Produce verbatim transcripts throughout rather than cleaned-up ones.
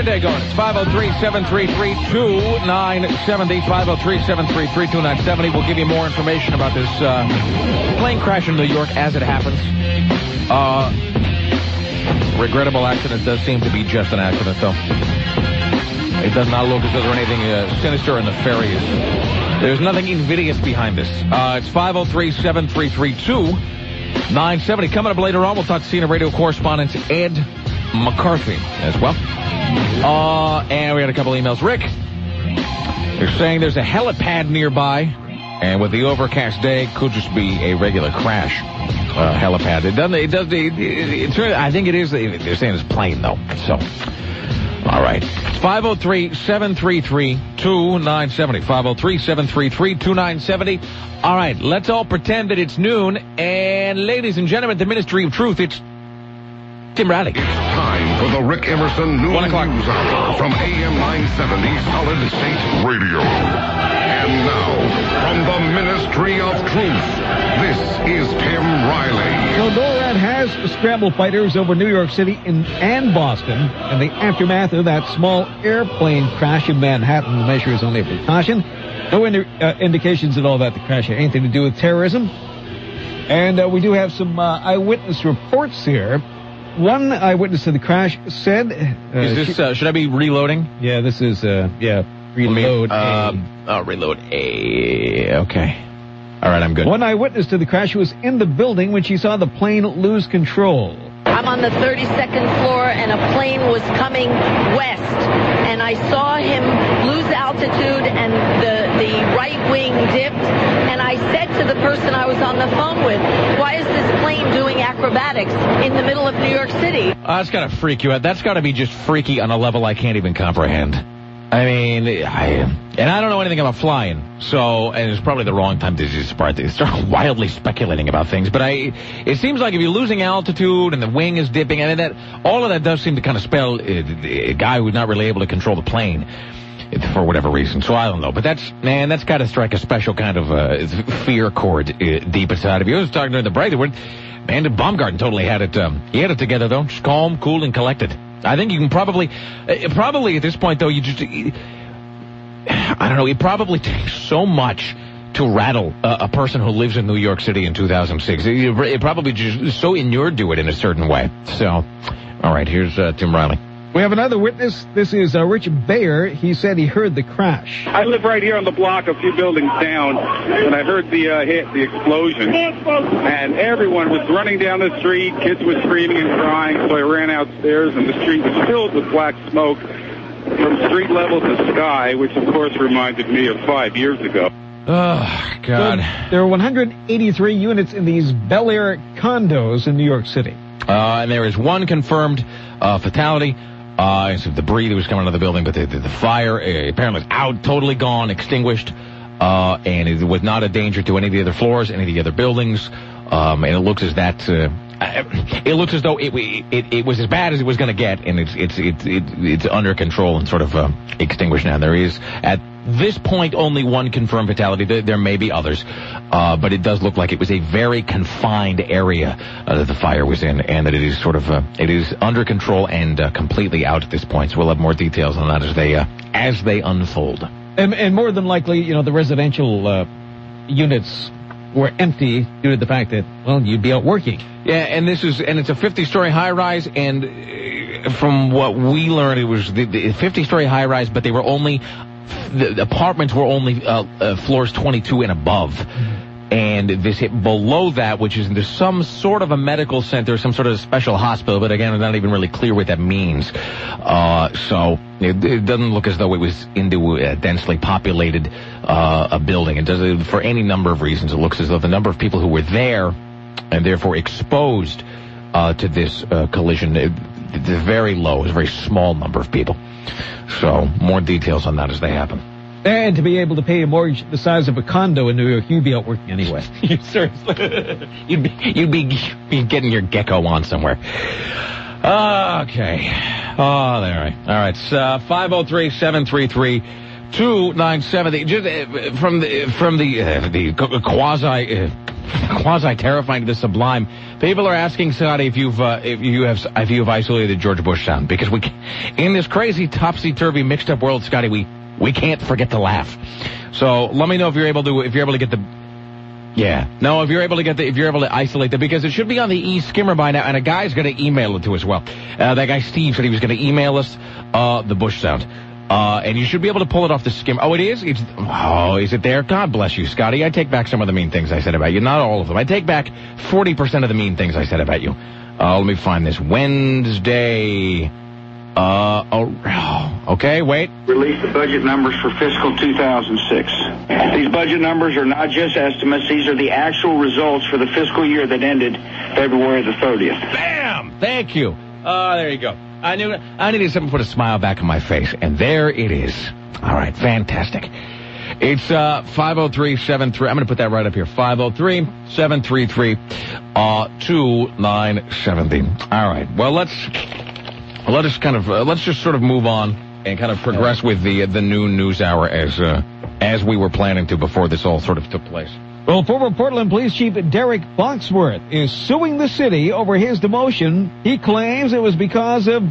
your day going? It's five oh three, seven three three, two nine seven oh. five oh three, seven three three, two nine seven oh. We'll give you more information about this uh, plane crash in New York as it happens. Uh, regrettable accident. Does seem to be just an accident, though. It does not look as though there's anything uh, sinister or nefarious. There's nothing invidious behind this. Uh, it's five oh three, seven three three, two nine seven oh. Coming up later on, we'll talk to C N N radio correspondent Ed McCarthy as well. Uh, and we had a couple emails. Rick, they're saying there's a helipad nearby, and with the overcast day, could just be a regular crash uh, helipad. It doesn't. It does. It, it, it, I think it is. They're saying it's plane though. So, all right. five oh three, seven three three, two nine seven oh. five oh three, seven three three, two nine seven oh. All right. Let's all pretend that it's noon. And ladies and gentlemen, the Ministry of Truth, it's Tim Riley. It's time for the Rick Emerson Noon One o'clock. News Hour from A M nine seventy Solid State Radio. And now, from the Ministry of Truth, this is Tim Riley. So NORAD has scrambled fighters over New York City in, and Boston in the aftermath of that small airplane crash in Manhattan. The measure is only a precaution. No indi- uh, indications at all that the crash had anything to do with terrorism. And uh, we do have some uh, eyewitness reports here. One eyewitness to the crash said... Uh, is this, uh, should I be reloading? Yeah, this is, uh, yeah, reload me, uh, A. Oh, reload A. Okay. All right, I'm good. One eyewitness to the crash was in the building when she saw the plane lose control. I'm on the thirty-second floor, and a plane was coming west, and I saw him lose altitude, and the, the right wing dipped, and I said to the person I was on the phone with, why is this plane doing acrobatics in the middle of New York City? Uh, that's got to freak you out. That's got to be just freaky on a level I can't even comprehend. I mean, I, and I don't know anything about flying, so, and it's probably the wrong time to just start, start wildly speculating about things, but I, it seems like if you're losing altitude and the wing is dipping, I mean, that, all of that does seem to kind of spell a, a guy who's not really able to control the plane for whatever reason, so I don't know, but that's, man, that's got to strike a special kind of uh, fear chord uh, deep inside of you. I was talking during the break, man, Baumgarten totally had it, um, he had it together, though, just calm, cool, and collected. I think you can probably, uh, probably at this point, though, you just, uh, I don't know, it probably takes so much to rattle uh, a person who lives in New York City in two thousand six. It, it probably just so inured to it in a certain way. So, all right, here's uh, Tim Riley. We have another witness. This is uh, Richard Bayer. He said he heard the crash. I live right here on the block, a few buildings down, and I heard the uh, hit, the explosion, and everyone was running down the street. Kids were screaming and crying, so I ran outstairs, and the street was filled with black smoke from street level to sky, which, of course, reminded me of five years ago. Oh, God. So there are one hundred eighty-three units in these Bel Air condos in New York City. Uh, and there is one confirmed uh, fatality. Uh, some debris that was coming out of the building, but the, the, the fire uh, apparently was out, totally gone, extinguished, uh, and it was not a danger to any of the other floors, any of the other buildings, um, and it looks as that, uh, it looks as though it, it, it was as bad as it was going to get, and it's, it's, it's, it's, it's under control and sort of, uh, extinguished now. There is, at this point, only one confirmed fatality. There, there may be others, uh, but it does look like it was a very confined area uh, that the fire was in, and that it is sort of, uh, it is under control and uh, completely out at this point. So we'll have more details on that as they, uh, as they unfold. And, and more than likely, you know, the residential uh, units were empty due to the fact that, well, you'd be out working. Yeah, and this is, and it's a fifty-story high-rise, and from what we learned, it was the, the fifty-story high-rise, but they were only, the, the apartments were only uh, uh, floors twenty-two and above. Mm-hmm. And this hit below that, which is into some sort of a medical center, some sort of special hospital, but again, it's not even really clear what that means. Uh, so it, it doesn't look as though it was into a densely populated uh, a building. It does, for any number of reasons, it looks as though the number of people who were there and therefore exposed uh, to this uh, collision, it, it's very low. It's a very small number of people. So more details on that as they happen. And to be able to pay a mortgage the size of a condo in New York, you'd be out working anyway. Seriously. you'd be, you'd be, be getting your gecko on somewhere. Okay. Oh, there. Right. All right. It's uh, five oh three, seven three three, two nine seven oh. Just uh, from the, from the, uh, the quasi, uh, quasi-terrifying to the sublime. People are asking, Scotty, if you've uh, if you have if you have isolated George Bush sound, because we, in this crazy topsy-turvy mixed-up world, Scotty, we we can't forget to laugh. So let me know if you're able to if you're able to get the. Yeah. No, if you're able to get the, if you're able to isolate them, because it should be on the e-skimmer by now, and a guy's going to email it to us. Well, uh, that guy Steve said he was going to email us uh, the Bush sound. Uh, and you should be able to pull it off the skimmer. Oh, it is? It's, oh, is it there? God bless you, Scotty. I take back some of the mean things I said about you. Not all of them. I take back forty percent of the mean things I said about you. Uh, let me find this. Wednesday. Uh, oh, okay, wait. Release the budget numbers for fiscal two thousand six. These budget numbers are not just estimates. These are the actual results for the fiscal year that ended February the thirtieth. Bam! Thank you. Oh, there you go. I knew I needed something to put a smile back on my face, and there it is. All right, fantastic. It's uh, five oh three seven three. I'm going to put that right up here. five oh three seven three three two nine seven oh. All right. Well, let's let us kind of uh, let's just sort of move on and kind of progress with the uh, the noon news hour as uh, as we were planning to before this all sort of took place. Well, former Portland Police Chief Derek Foxworth is suing the city over his demotion. He claims it was because of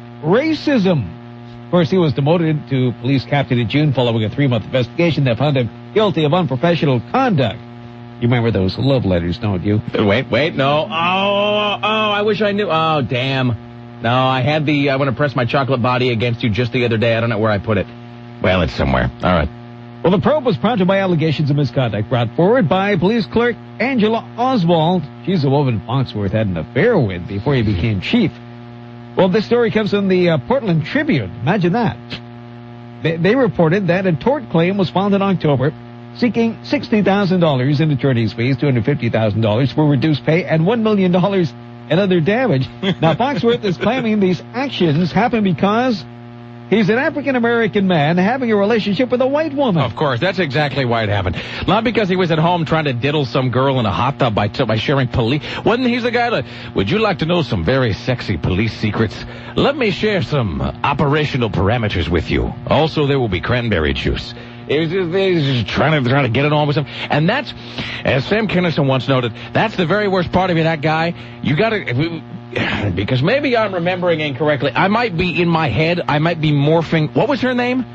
racism. Of course, he was demoted to police captain in June following a three-month investigation that found him guilty of unprofessional conduct. You remember those love letters, don't you? Wait, wait, no. Oh, oh, I wish I knew. Oh, damn. No, I had the, I want to press my chocolate body against you just the other day. I don't know where I put it. Well, it's somewhere. All right. Well, the probe was prompted by allegations of misconduct brought forward by police clerk Angela Oswald. She's the woman Foxworth had an affair with before he became chief. Well, this story comes from the uh, Portland Tribune. Imagine that. They, they reported that a tort claim was filed in October seeking sixty thousand dollars in attorney's fees, two hundred fifty thousand dollars for reduced pay, and one million dollars in other damage. Now, Foxworth is claiming these actions happened because he's an African-American man having a relationship with a white woman. Of course, that's exactly why it happened. Not because he was at home trying to diddle some girl in a hot tub by, by sharing police. Wasn't he the guy that, would you like to know some very sexy police secrets? Let me share some uh, operational parameters with you. Also, there will be cranberry juice. He was just, he was just trying to trying to get it on with him. And that's, as Sam Kinison once noted, that's the very worst part of you, that guy. You got to, because maybe I'm remembering incorrectly. I might be in my head, I might be morphing. What was her name?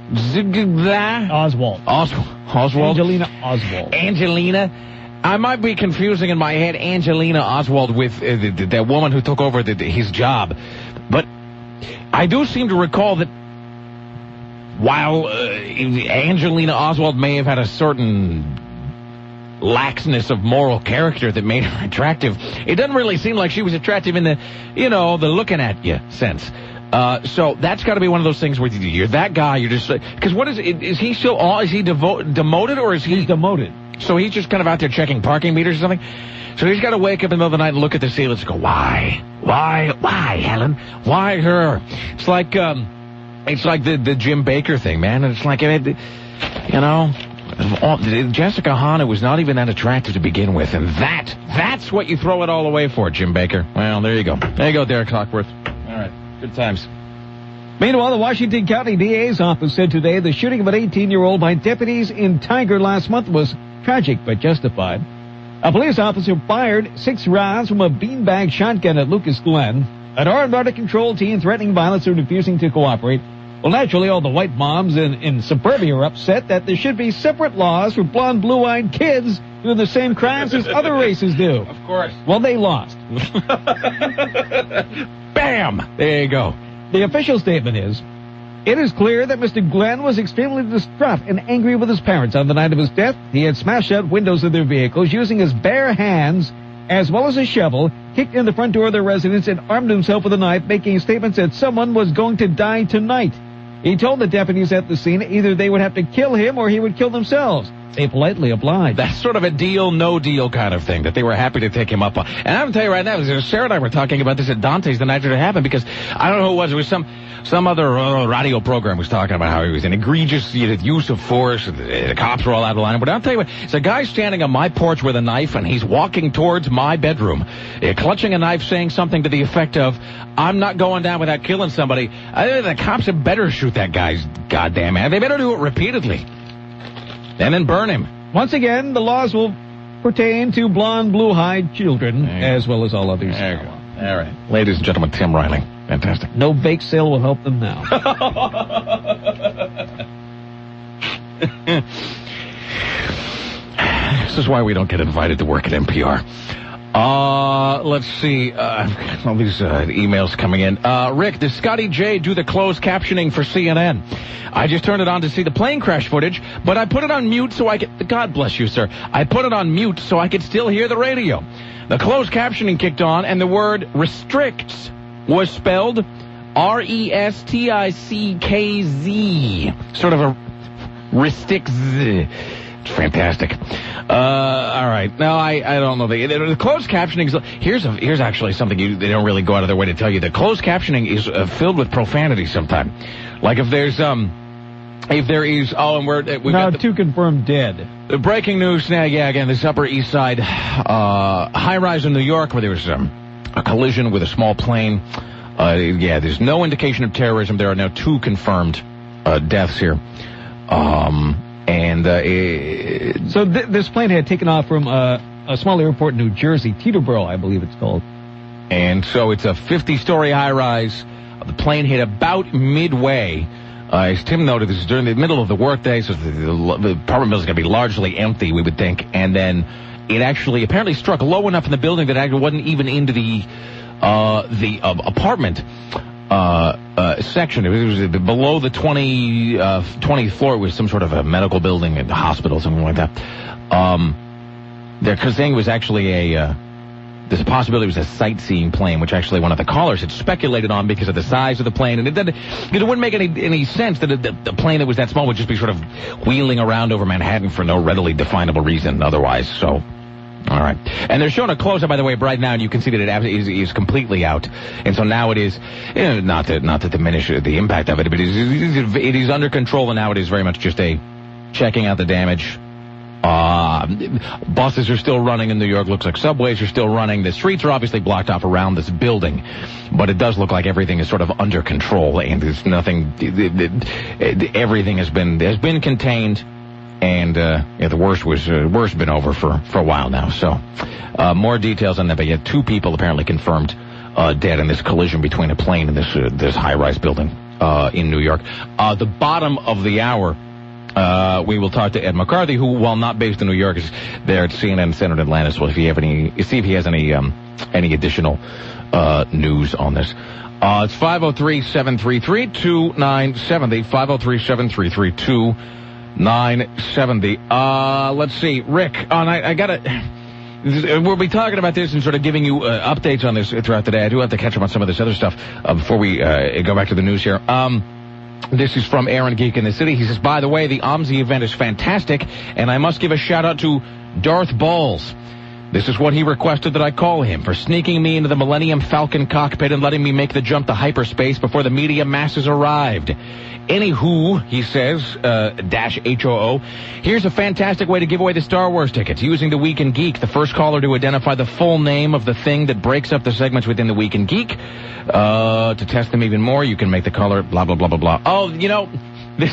Oswald. Oswald. Oswald. Angelina Oswald. Angelina. I might be confusing in my head Angelina Oswald with uh, the, the, that woman who took over the, the, his job. But I do seem to recall that while uh, Angelina Oswald may have had a certain laxness of moral character that made her attractive, it doesn't really seem like she was attractive in the, you know, the looking at you sense. Uh, so that's got to be one of those things where you're that guy, you're just, because what is, is he still, all, is he devo- demoted or is he? He's demoted. So he's just kind of out there checking parking meters or something? So he's got to wake up in the middle of the night and look at the ceiling and go, why? Why? Why, Helen? Why her? It's like, um, it's like the, the Jim Baker thing, man. And it's like, you know, Jessica Hahn was not even that attractive to begin with. And that, that's what you throw it all away for, Jim Baker. Well, there you go. There you go, Derek Foxworth. All right. Good times. Meanwhile, the Washington County D A's office said today the shooting of an eighteen-year-old by deputies in Tiger last month was tragic but justified. A police officer fired six rounds from a beanbag shotgun at Lucas Glen. An armed out-of-control teen threatening violence and refusing to cooperate. Well, naturally, all the white moms in, in suburbia are upset that there should be separate laws for blonde, blue-eyed kids doing the same crimes as other races do. Of course. Well, they lost. Bam! There you go. The official statement is, it is clear that Mister Glenn was extremely distraught and angry with his parents on the night of his death. He had smashed out windows of their vehicles using his bare hands as well as a shovel, kicked in the front door of their residence, and armed himself with a knife, making statements that someone was going to die tonight. He told the deputies at the scene either they would have to kill him or he would kill themselves. They politely obliged. That's sort of a deal, no deal kind of thing that they were happy to take him up on. And I'm going to tell you right now, Sarah and I were talking about this at Dante's the night that it happened, because I don't know who it was. It was some some other uh, radio program was talking about how he was an egregious you know, use of force. The, the cops were all out of line. But I'll tell you what, it's a guy standing on my porch with a knife, and he's walking towards my bedroom, uh, clutching a knife, saying something to the effect of, I'm not going down without killing somebody. I think the cops had better shoot that guy's goddamn ass. They better do it repeatedly. And then burn him. Once again, the laws will pertain to blonde, blue-eyed children, as well as all others. There you go. All right. Ladies and gentlemen, Tim Riley. Fantastic. No bake sale will help them now. This is why we don't get invited to work at N P R. Uh, let's see. Uh, all these uh, emails coming in. Uh, Rick, does Scotty J do the closed captioning for C N N? I just turned it on to see the plane crash footage, but I put it on mute so I could... God bless you, sir. I put it on mute so I could still hear the radio. The closed captioning kicked on, and the word restricts was spelled R E S T I C K Z. Sort of a restricts. It's fantastic. Uh, all right. No, I, I don't know. The, the closed captioning is... Here's, a, here's actually something you, they don't really go out of their way to tell you. The closed captioning is uh, filled with profanity sometimes. Like if there's... um. If there is, oh, and we're... We've now, got the, two confirmed dead. The breaking news, now, yeah, again, this Upper East Side uh, high-rise in New York where there was um, a collision with a small plane. Uh, yeah, there's no indication of terrorism. There are now two confirmed uh, deaths here. Um, and... Uh, it, so th- this plane had taken off from uh, a small airport in New Jersey, Teterboro, I believe it's called. And so it's a fifty-story high-rise. The plane hit about midway. Uh, as Tim noted, this is during the middle of the workday, so the, the, the apartment building is going to be largely empty, we would think. And then it actually apparently struck low enough in the building that it wasn't even into the uh, the uh, apartment uh, uh, section. It was, it was below the twenty, uh, twentieth floor. It was some sort of a medical building, a hospital, something like that. Um, they're saying it was actually a... Uh, This possibility was a sightseeing plane, which actually one of the callers had speculated on because of the size of the plane. And it, didn't, it wouldn't make any any sense that a, the plane that was that small would just be sort of wheeling around over Manhattan for no readily definable reason otherwise. So, all right. And they're showing a close-up, by the way, right now, and you can see that it is, is completely out. And so now it is, you know, not to not to diminish the impact of it, but it is, it is under control, and now it is very much just a checking out the damage. Uh, buses are still running in New York. Looks like subways are still running. The streets are obviously blocked off around this building, but it does look like everything is sort of under control, and there's nothing. It, it, it, everything has been has been contained, and uh, yeah, the worst was uh, worst been over for for a while now. So, uh, more details on that. But yet, two people apparently confirmed uh, dead in this collision between a plane and this uh, this high-rise building uh, in New York. Uh, the bottom of the hour. Uh, we will talk to Ed McCarthy, who, while not based in New York, is there at C N N Center in Atlanta. So if you have any, see if he has any, um, any additional, uh, news on this. Uh, it's five oh three, seven three three, two nine seven oh, five oh three, seven three three, two nine seven oh. Uh, let's see, Rick, oh, and I, I gotta, we'll be talking about this and sort of giving you, uh, updates on this throughout the day. I do have to catch up on some of this other stuff, uh, before we, uh, go back to the news here. Um, This is from Aaron Geek in the City. He says, by the way, the O M S I event is fantastic, and I must give a shout-out to Darth Balls. This is what he requested that I call him, for sneaking me into the Millennium Falcon cockpit and letting me make the jump to hyperspace before the media masses arrived. Anywho, he says, uh, dash H O O, here's a fantastic way to give away the Star Wars tickets, using the Week in Geek. The first caller to identify the full name of the thing that breaks up the segments within the Week in Geek. Uh, to test them even more, you can make the caller blah, blah, blah, blah, blah. Oh, you know, this,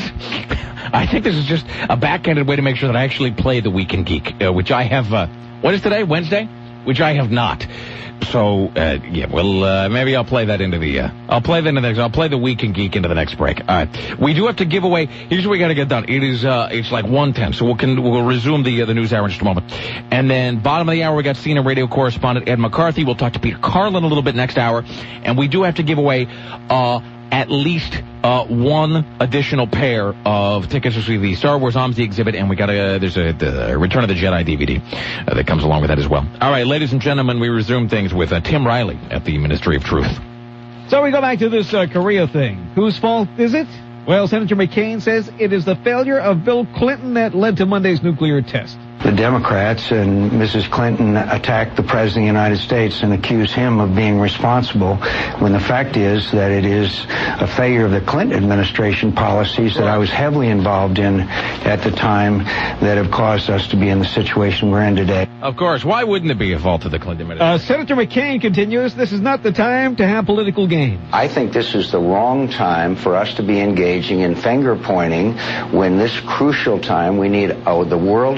I think this is just a backhanded way to make sure that I actually play the Week in Geek, uh, which I have, uh, what is today? Wednesday? Which I have not. So, uh, yeah, well, uh, maybe I'll play that into the, uh, I'll play that into the next, I'll play the Week in Geek into the next break. All right. We do have to give away, here's what we gotta get done. It is, uh, it's like one ten, so we'll, can, we'll resume the, uh, the news hour in just a moment. And then, bottom of the hour, we got C N N radio correspondent Ed McCarthy. We'll talk to Peter Carlin a little bit next hour. And we do have to give away, uh, at least uh, one additional pair of tickets to see the Star Wars O M S I exhibit, and we got a, there's a the Return of the Jedi D V D uh, that comes along with that as well. All right, ladies and gentlemen, we resume things with uh, Tim Riley at the Ministry of Truth. So we go back to this uh, Korea thing. Whose fault is it? Well, Senator McCain says it is the failure of Bill Clinton that led to Monday's nuclear test. The Democrats and Missus Clinton attacked the President of the United States and accused him of being responsible, when the fact is that it is a failure of the Clinton administration policies that I was heavily involved in at the time that have caused us to be in the situation we're in today. Of course. Why wouldn't it be a fault of the Clinton administration? Uh, Senator McCain continues, this is not the time to have political games. I think this is the wrong time for us to be engaging in finger pointing when this crucial time we need oh, the world and America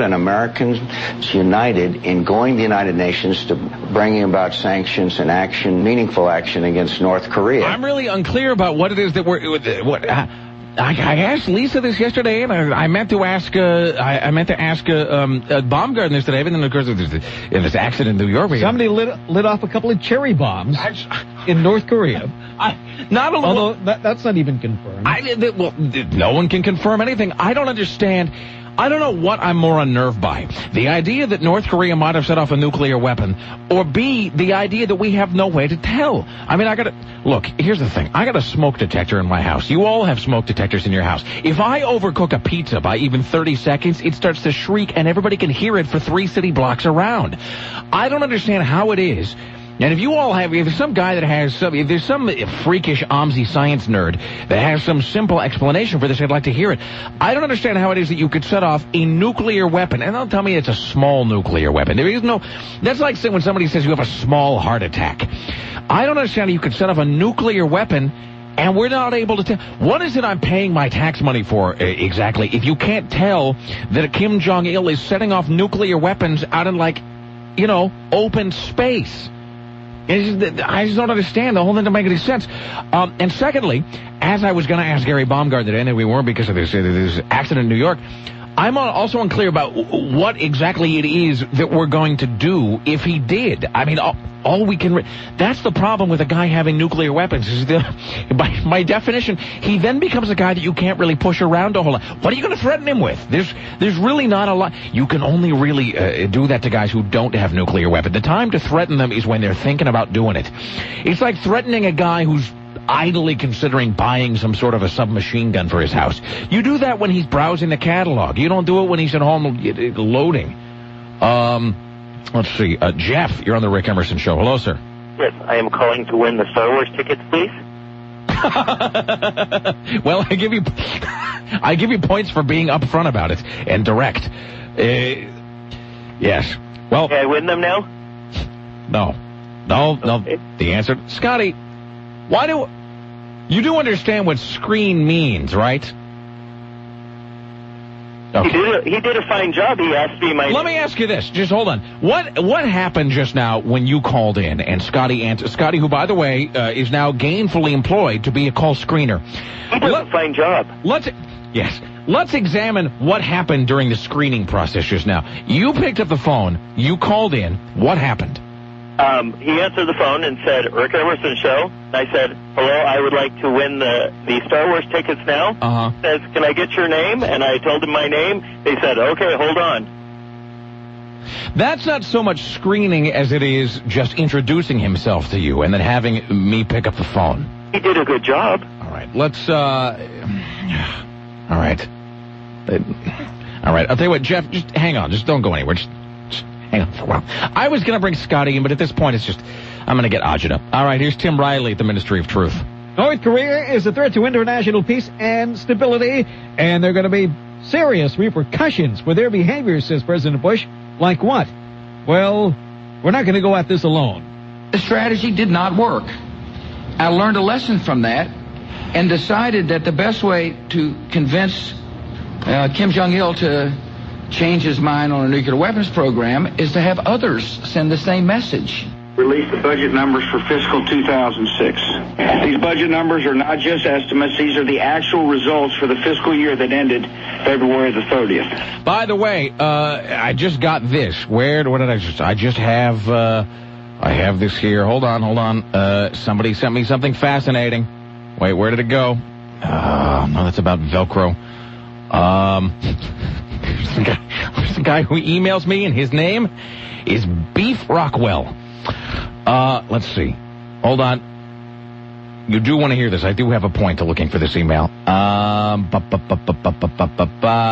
Americans united in going to the United Nations to bringing about sanctions and action, meaningful action against North Korea. I'm really unclear about what it is that we're... What, uh, I, I asked Lisa this yesterday, and I, I meant to ask. Uh, I, I meant to ask uh, um, uh, Baumgartner this today, but then of course there's this accident in New York. Somebody lit lit off a couple of cherry bombs in North Korea. I, not a, Although that, that's not even confirmed. I, well, no one can confirm anything. I don't understand. I don't know what I'm more unnerved by. The idea that North Korea might have set off a nuclear weapon, or B, the idea that we have no way to tell. I mean, I gotta... Look, here's the thing. I got a smoke detector in my house. You all have smoke detectors in your house. If I overcook a pizza by even thirty seconds, it starts to shriek and everybody can hear it for three city blocks around. I don't understand how it is. And if you all have, if there's some guy that has some, if there's some freakish O M S I science nerd that has some simple explanation for this, I'd like to hear it. I don't understand how it is that you could set off a nuclear weapon. And don't tell me it's a small nuclear weapon. There is no, that's like when somebody says you have a small heart attack. I don't understand how you could set off a nuclear weapon and we're not able to tell. What is it I'm paying my tax money for uh, exactly if you can't tell that Kim Jong-il is setting off nuclear weapons out in, like, you know, open space? I just don't understand. The whole thing doesn't make any sense. Um, and secondly, as I was going to ask Gary Baumgartner today, and we weren't because of this, this accident in New York, I'm also unclear about what exactly it is that we're going to do if he did. I mean, all, all we can... Re- that's the problem with a guy having nuclear weapons. Is the, by, by definition, he then becomes a guy that you can't really push around a whole lot. What are you going to threaten him with? There's there's really not a lot. You can only really uh, do that to guys who don't have nuclear weapons. The time to threaten them is when they're thinking about doing it. It's like threatening a guy who's idly considering buying some sort of a submachine gun for his house. You do that when he's browsing the catalog. You don't do it when he's at home loading. Um, let's see. Uh, Jeff, you're on the Rick Emerson Show. Hello, sir. Yes, I am calling to win the Star Wars tickets, please. Well, I give you, I give you points for being upfront about it and direct. Uh, yes. Well, can I win them now? No, no, no. Okay. The answer, Scotty. Why do you do understand what screen means, right? Okay. He did a, he did a fine job. He asked me my Let name. me ask you this. Just hold on. What what happened just now when you called in and Scotty answered? Scotty, who, by the way, uh, is now gainfully employed to be a call screener. He did Let, a fine job. Let's yes. Let's examine what happened during the screening process just now. You picked up the phone. You called in. What happened? Um, he answered the phone and said, Rick Emerson Show. I said, hello, I would like to win the, the Star Wars tickets now. Uh-huh. He says, can I get your name? And I told him my name. They said, okay, hold on. That's not so much screening as it is just introducing himself to you and then having me pick up the phone. He did a good job. All right, let's, uh... All right. All right, I'll tell you what, Jeff, just hang on. Just don't go anywhere. Just... Hang on for a while. I was going to bring Scotty in, but at this point, it's just, I'm going to get agita. All right, here's Tim Riley at the Ministry of Truth. North Korea is a threat to international peace and stability, and there are going to be serious repercussions for their behavior, says President Bush. Like what? Well, we're not going to go at this alone. The strategy did not work. I learned a lesson from that and decided that the best way to convince uh, Kim Jong-il to change his mind on a nuclear weapons program is to have others send the same message. Release the budget numbers for fiscal two thousand six. These budget numbers are not just estimates. These are the actual results for the fiscal year that ended February the thirtieth. By the way, uh, I just got this. Where, what did I just, I just have, uh, I have this here. Hold on, hold on. Uh, somebody sent me something fascinating. Wait, where did it go? Uh, no, that's about Velcro. Um... There's the, guy, there's the guy who emails me, and his name is Beef Rockwell. Uh, let's see. Hold on. You do want to hear this. I do have a point to looking for this email. Um, ba, ba, ba, ba, ba, ba, ba,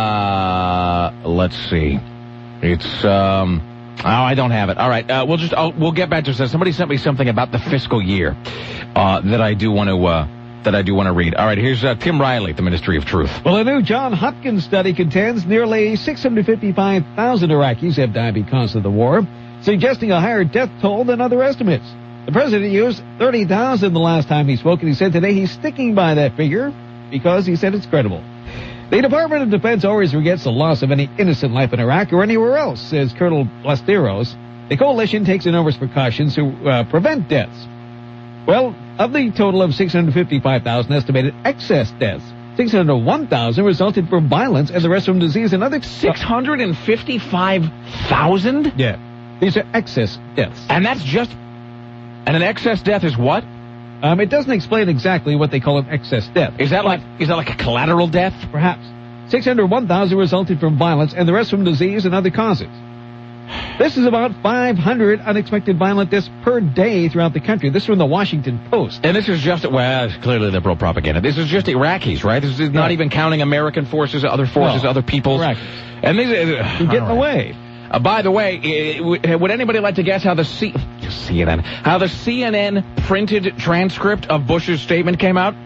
ba. Let's see. It's, um, oh, I don't have it. All right. Uh, we'll just, I'll, we'll get back to this. Somebody sent me something about the fiscal year, uh, that I do want to, uh, that I do want to read. All right, here's uh, Tim Riley at the Ministry of Truth. Well, a new John Hopkins study contends nearly six hundred fifty-five thousand Iraqis have died because of the war, suggesting a higher death toll than other estimates. The president used thirty thousand the last time he spoke, and he said today he's sticking by that figure because he said it's credible. The Department of Defense always regrets the loss of any innocent life in Iraq or anywhere else, says Colonel Blasteros. The coalition takes enormous precautions to uh, prevent deaths. Well, of the total of six hundred fifty-five thousand estimated excess deaths, six hundred one thousand resulted from violence and the rest from disease and other... six hundred fifty-five thousand? Yeah. These are excess deaths. And that's just... And an excess death is what? Um, it doesn't explain exactly what they call an excess death. Is that like is that like a collateral death? Perhaps. six hundred one thousand resulted from violence and the rest from disease and other causes. This is about five hundred unexpected violent deaths per day throughout the country. This is from the Washington Post. And this is just, well, it's clearly liberal propaganda. This is just Iraqis, right? This is not right. even counting American forces, other forces, no, other peoples. Iraqis. And these are uh, getting right. away. Uh, by the way, uh, would anybody like to guess how the C- C N N, how the C N N printed transcript of Bush's statement came out?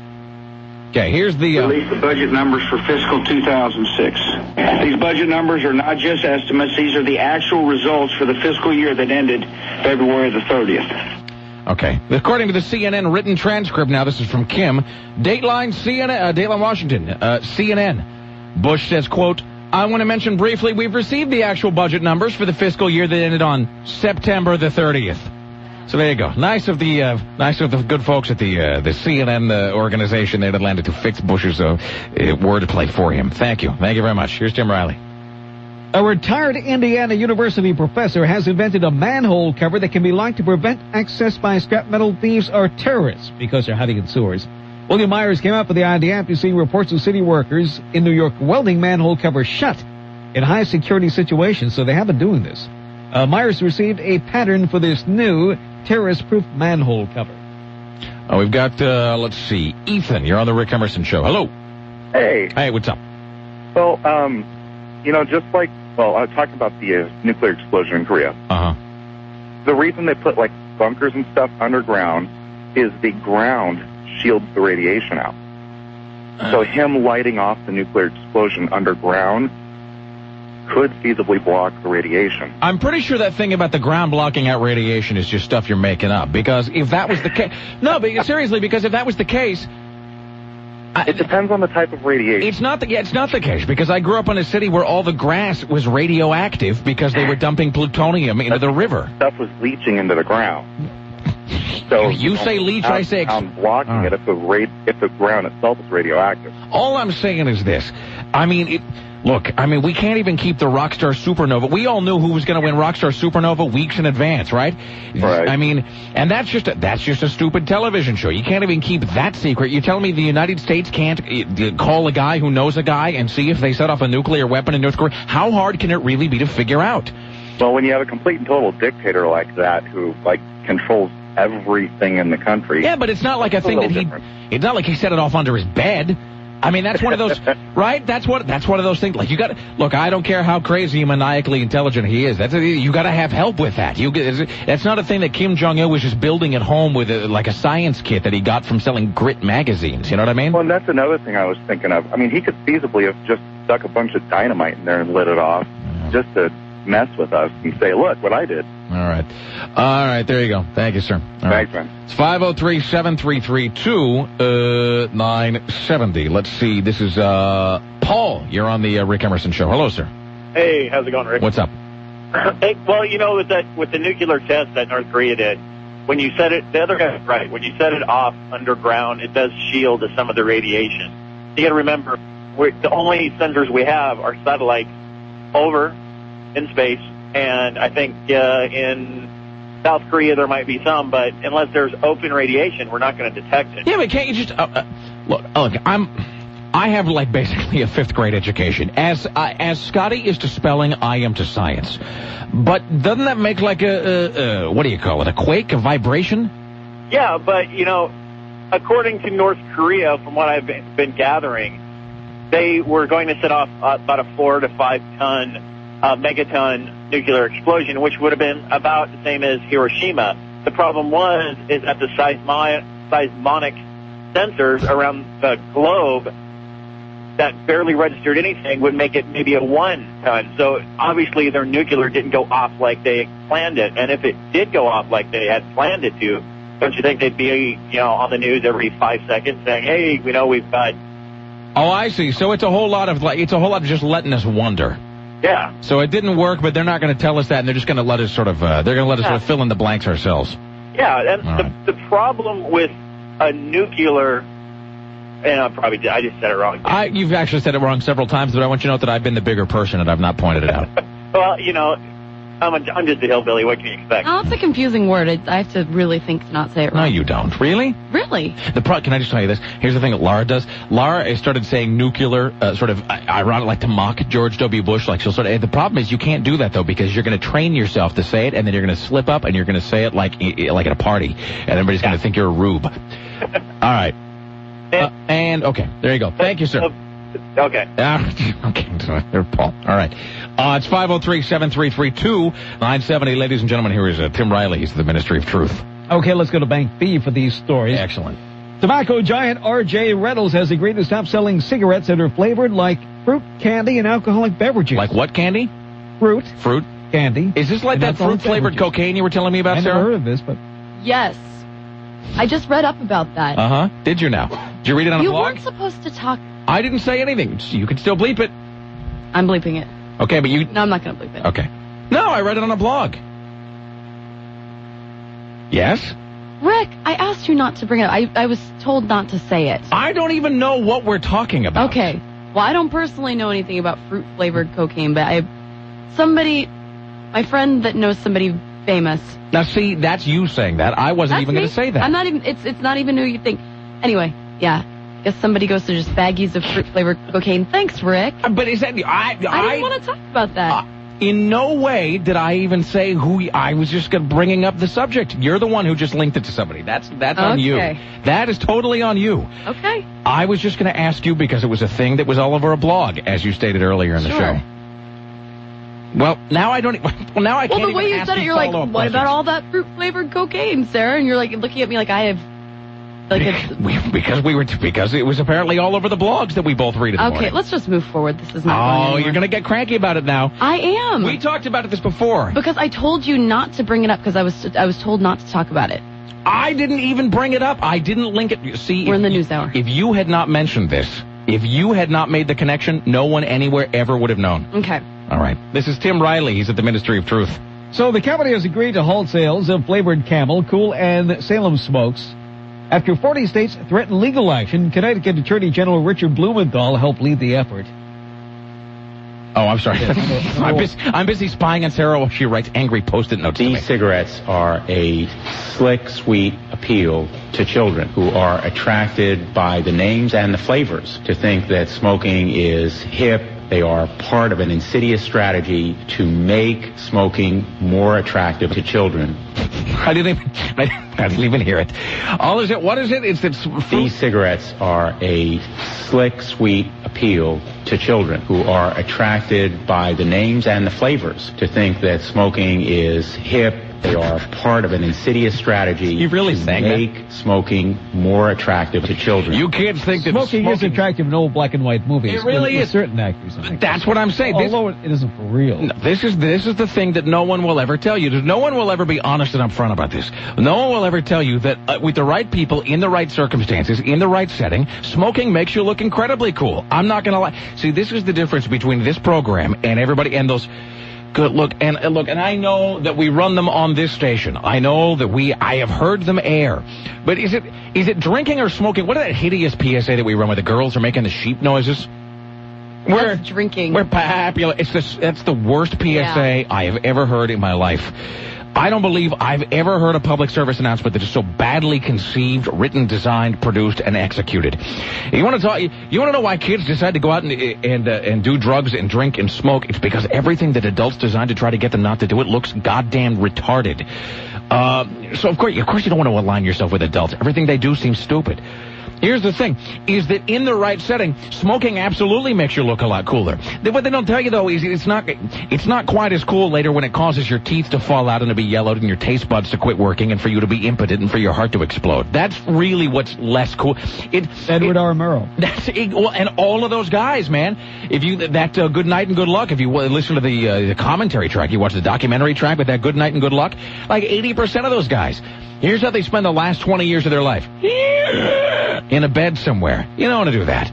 Okay, here's the... Uh, Release the budget numbers for fiscal two thousand six. These budget numbers are not just estimates. These are the actual results for the fiscal year that ended February the thirtieth. Okay. According to the C N N written transcript, now this is from Kim, Dateline C N N, uh, Dateline Washington, uh, C N N. Bush says, quote, I want to mention briefly we've received the actual budget numbers for the fiscal year that ended on September the thirtieth. So there you go. Nice of the uh, nice of the good folks at the uh, the C N N uh, organization there in Atlanta to fix Bush's uh, uh, wordplay for him. Thank you. Thank you very much. Here's Tim Riley. A retired Indiana University professor has invented a manhole cover that can be locked to prevent access by scrap metal thieves or terrorists because they're hiding in sewers. William Myers came up with the idea after seeing reports of city workers in New York welding manhole covers shut in high security situations, so they have been doing this. Uh, Myers received a pattern for this new terrorist-proof manhole cover. Uh, we've got, uh, let's see, Ethan, you're on the Rick Emerson Show. Hello. Hey. Hey, what's up? Well, um, you know, just like, well, I was talking about the uh, nuclear explosion in Korea. Uh-huh. The reason they put, like, bunkers and stuff underground is the ground shields the radiation out. Uh, so him lighting off the nuclear explosion underground could feasibly block the radiation. I'm pretty sure that thing about the ground blocking out radiation is just stuff you're making up. Because if that was the case... No, but seriously, because if that was the case... I, it depends on the type of radiation. It's not the, yeah, it's not the case, because I grew up in a city where all the grass was radioactive because they were dumping plutonium into the river. Stuff was leaching into the ground. So you, you say leach, I say... Ex- I'm blocking right. it if the, ra- if the ground itself is radioactive. All I'm saying is this. I mean... It, Look, I mean, we can't even keep the Rockstar Supernova. We all knew who was going to win Rockstar Supernova weeks in advance, right? Right. I mean, and that's just a, that's just a stupid television show. You can't even keep that secret. You tell me the United States can't uh, call a guy who knows a guy and see if they set off a nuclear weapon in North Korea? How hard can it really be to figure out? Well, when you have a complete and total dictator like that who, like, controls everything in the country... Yeah, but it's not like a thing that he... different. It's not like he set it off under his bed. I mean, that's one of those, right? That's what, that's one of those things. Like, you got to, look, I don't care how crazy and maniacally intelligent he is. That's, a, you got to have help with that. You, that's not a thing that Kim Jong-il was just building at home with, a, like a science kit that he got from selling Grit magazines. You know what I mean? Well, and that's another thing I was thinking of. I mean, he could feasibly have just stuck a bunch of dynamite in there and lit it off yeah. just to mess with us and say, look what I did. All right. All right, there you go. Thank you, sir. All Thanks, right. man. It's five oh three, seven three three, two nine seven oh. Let's see. This is uh, Paul. You're on the uh, Rick Emerson Show. Hello, sir. Hey, how's it going, Rick? What's up? Hey, well, you know, with that with the nuclear test that North Korea did, when you set it, the other guy's right. When you set it off underground, it does shield some of the radiation. You got to remember, we're, the only sensors we have are satellites over in space, and I think uh, in South Korea there might be some, but unless there's open radiation, we're not going to detect it. Yeah, but can't you just uh, uh, look? Look, I'm. I have like basically a fifth grade education. As uh, as Scotty is to spelling, I am to science. But doesn't that make like a, a, a what do you call it? A quake, a vibration? Yeah, but you know, according to North Korea, from what I've been, been gathering, they were going to set off uh, about a four to five ton, uh, megaton nuclear explosion, which would have been about the same as Hiroshima. The problem was is that the seismo- seismonic sensors around the globe that barely registered anything would make it maybe a one ton. So obviously their nuclear didn't go off like they planned it. And if it did go off like they had planned it to, don't you think they'd be, you know, on the news every five seconds saying, hey, we know we've got Oh, I see. So it's a whole lot of like it's a whole lot of just letting us wonder. Yeah. So it didn't work, but they're not going to tell us that, and they're just going to let us sort of uh, they're going to let us Yeah. sort of fill in the blanks ourselves. Yeah, and All the, right. the problem with a nuclear, and I probably I just said it wrong. I you've actually said it wrong several times, but I want you to know that I've been the bigger person and I've not pointed it out. Well, you know, I'm, a, I'm just a hillbilly. What can you expect? Oh, it's a confusing word. I, I have to really think to not say it No, wrong. you don't. Really? Really? The pro- Can I just tell you this? Here's the thing that Laura does. Laura started saying nuclear, uh, sort of uh, ironic, like to mock George W. Bush. Like she'll sort of. The problem is you can't do that though because you're going to train yourself to say it, and then you're going to slip up, and you're going to say it like like at a party, and everybody's going to think you're a rube. All right. Uh, and okay, there you go. Thank you, sir. Okay. Uh, okay, there, Paul. All right. Uh, it's five oh three, seven three three, two nine seven zero. Ladies and gentlemen, here is uh, Tim Riley. He's the Ministry of Truth. Okay, let's go to Bank B for these stories. Excellent. Tobacco giant R J Reynolds has agreed to stop selling cigarettes that are flavored like fruit, candy, and alcoholic beverages. Like what candy? Fruit. Fruit. Candy. Is this like and that alcoholic fruit-flavored beverages. cocaine you were telling me about, I Sarah? never heard of this, but... Yes. I just read up about that. Uh-huh. Did you now? Did you read it on you a blog? weren't supposed to talk. I didn't say anything. You can still bleep it. I'm bleeping it. Okay, but you... No, I'm not going to bleep it. Okay. No, I read it on a blog. Yes? Rick, I asked you not to bring it up. I, I was told not to say it. I don't even know what we're talking about. Okay. Well, I don't personally know anything about fruit-flavored cocaine, but I... Somebody... My friend that knows somebody famous... Now, see, that's you saying that. I wasn't That's even me. going to say that. I'm not even... It's it's not even who you think. Anyway, yeah. Guess somebody goes to just baggies of fruit-flavored cocaine. Thanks, Rick. But is that... I, I, I didn't want to talk about that. Uh, in no way did I even say who... I was just gonna bringing up the subject. You're the one who just linked it to somebody. That's that's on you. Okay. That is totally on you. Okay. I was just going to ask you because it was a thing that was all over a blog, as you stated earlier in the Sure. show. Well, now I don't... e- Well, now I Well, can't the way even you ask said it, you're like, follow-up what questions. about all that fruit-flavored cocaine, Sarah? And you're like looking at me like I have... Like a, We, because we were... Because it was apparently all over the blogs that we both read in the okay, morning. let's just move forward. This is not Oh, going you're going to get cranky about it now. I am. We talked about this before. Because I told you not to bring it up because I was I was told not to talk about it. I didn't even bring it up. I didn't link it. See, We're if in the you- news hour. If you had not mentioned this, if you had not made the connection, no one anywhere ever would have known. Okay. All right. This is Tim Riley. He's at the Ministry of Truth. So the company has agreed to halt sales of flavored Camel, Cool, and Salem smokes. After forty states threaten legal action, Connecticut Attorney General Richard Blumenthal helped lead the effort. Oh, I'm sorry. I'm, busy, I'm busy spying on Sarah while she writes angry post-it notes to me. These cigarettes are a slick, sweet appeal to children who are attracted by the names and the flavors to think that smoking is hip. They are part of an insidious strategy to make smoking more attractive to children. I didn't even, I, I didn't even hear it. All is it? What is it? It's it's These cigarettes are a slick, sweet appeal to children who are attracted by the names and the flavors to think that smoking is hip. They are part of an insidious strategy You really to sang that? make smoking more attractive to children. You kids think that Smoking, is smoking attractive in old black and white movies. It really with, with is. certain actors. I think. That's what I'm saying. This- Although it isn't for real. No, this is this is the thing that no one will ever tell you. No one will ever be honest and upfront about this. No one will ever tell you that uh, with the right people, in the right circumstances, in the right setting, smoking makes you look incredibly cool. I'm not going to lie. See, this is the difference between this program and everybody and those... Good, look, and uh, look, and I know that we run them on this station. I know that we, I have heard them air. But is it is it drinking or smoking? What is that hideous P S A that we run where the girls are making the sheep noises? We're That's drinking. We're popular. It's the that's the worst P S A Yeah. I have ever heard in my life. I don't believe I've ever heard a public service announcement that is so badly conceived, written, designed, produced, and executed. You want to talk? You want to know why kids decide to go out and and uh, and do drugs and drink and smoke? It's because everything that adults designed to try to get them not to do it looks goddamn retarded. Uh, so of course, of course, you don't want to align yourself with adults. Everything they do seems stupid. Here's the thing, is that in the right setting, smoking absolutely makes you look a lot cooler. What they don't tell you, though, is it's not it's not quite as cool later when it causes your teeth to fall out and to be yellowed and your taste buds to quit working and for you to be impotent and for your heart to explode. That's really what's less cool. It, Edward it, R. Murrow. That's it, well, and all of those guys, man. If you that uh, Good Night and Good Luck, if you uh, listen to the uh, the commentary track, you watch the documentary track with that Good Night and Good Luck, like eighty percent of those guys. Here's how they spend the last twenty years of their life. In a bed somewhere. You don't want to do that.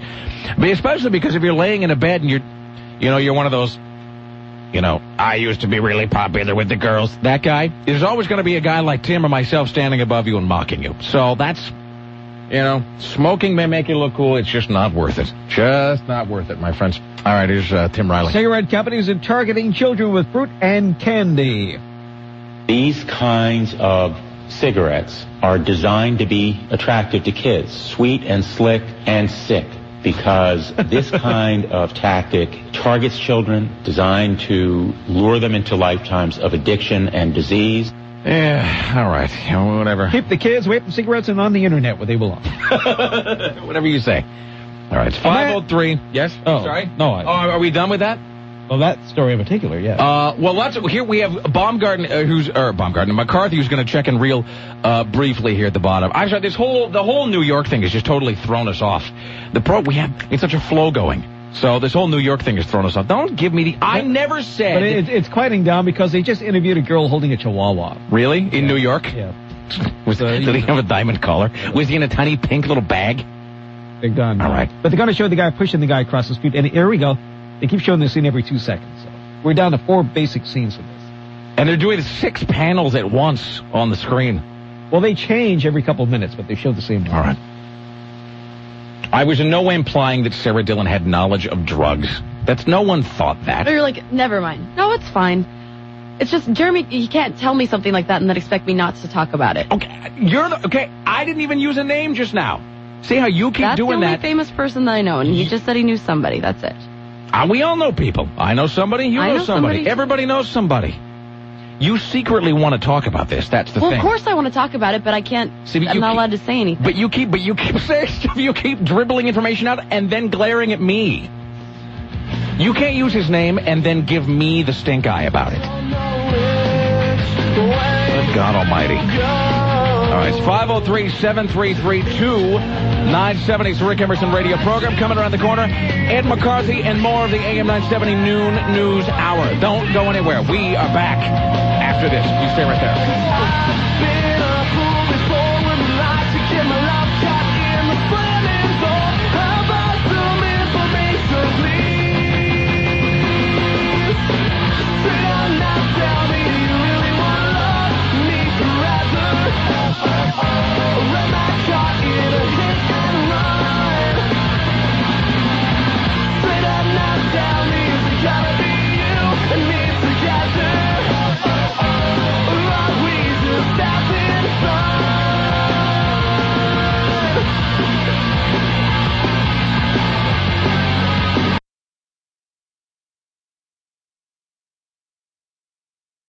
But especially because if you're laying in a bed and you're, you know, you're one of those, you know, I used to be really popular with the girls. That guy, there's always going to be a guy like Tim or myself standing above you and mocking you. So that's, you know, smoking may make you look cool. It's just not worth it. Just not worth it, my friends. All right, here's uh, Tim Riley. Cigarette companies are targeting children with fruit and candy. These kinds of cigarettes are designed to be attractive to kids, sweet and slick and sick, because this kind of tactic targets children, designed to lure them into lifetimes of addiction and disease. Yeah, all right, you know, whatever. Keep the kids away from cigarettes and on the internet where they belong. Whatever you say. All right, it's five oh three. Yes? Oh, sorry? No. I, oh, are we done with that? Well, that story in particular, yeah. Uh, well, let's, here we have Baumgarten, uh, who's, or Baumgarten, McCarthy, who's going to check in real, uh, briefly here at the bottom. I'm sorry, this whole, the whole New York thing has just totally thrown us off. The pro, we have, it's such a flow going. So this whole New York thing has thrown us off. Don't give me the, I but, never said. But it, it's quieting down because they just interviewed a girl holding a chihuahua. Really? In yeah. New York? Yeah. Was, so, did he know. have a diamond collar? Was he in a tiny pink little bag? They're done. All right. But they're going to show the guy pushing the guy across the street. And here we go. They keep showing this scene every two seconds. So we're down to four basic scenes for this. And they're doing six panels at once on the screen. Well, they change every couple of minutes, but they show the same one. All right. I was in no way implying that Sarah Dillon had knowledge of drugs. That's no one thought that. Or you're like, never mind. No, it's fine. It's just, Jeremy, you can't tell me something like that and then expect me not to talk about it. Okay, you're the, okay, I didn't even use a name just now. See how you keep That's doing the only that? famous person that I know, and he just said he knew somebody. That's it. Uh, we all know people. I know somebody, you I know, know somebody. somebody. Everybody knows somebody. You secretly want to talk about this. That's the well, thing. Well, of course I want to talk about it, but I can't. See, but I'm you not keep, allowed to say anything. But you keep, but you keep saying stuff. You keep dribbling information out and then glaring at me. You can't use his name and then give me the stink eye about it. Good God Almighty! All right, it's five oh three, seven three three, two nine seven oh. It's the Rick Emerson radio program coming around the corner. Ed McCarthy and more of the A M nine seventy noon news hour. Don't go anywhere. We are back after this. You stay right there.